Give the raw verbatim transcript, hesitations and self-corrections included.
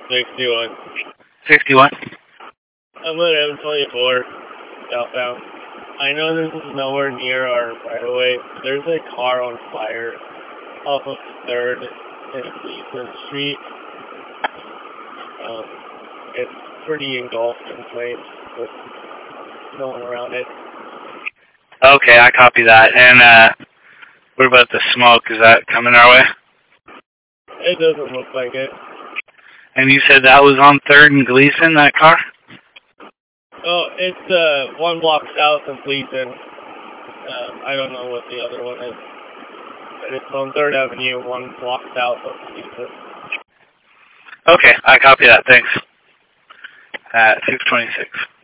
sixty-one. sixty-one? I'm at M twenty-four, southbound. I know this is nowhere near our right of way. There's a car on fire off of third and Cleveland Street. Um, it's pretty engulfed in flames with no one around it. Okay, I copy that. And uh, what about the smoke? Is that coming our way? It doesn't look like it. And you said that was on third and Gleason, that car? Oh, it's uh, one block south of Gleason. Uh, I don't know what the other one is. But it's on third Avenue, one block south of Gleason. Okay, I copy that. Thanks. At six twenty-six.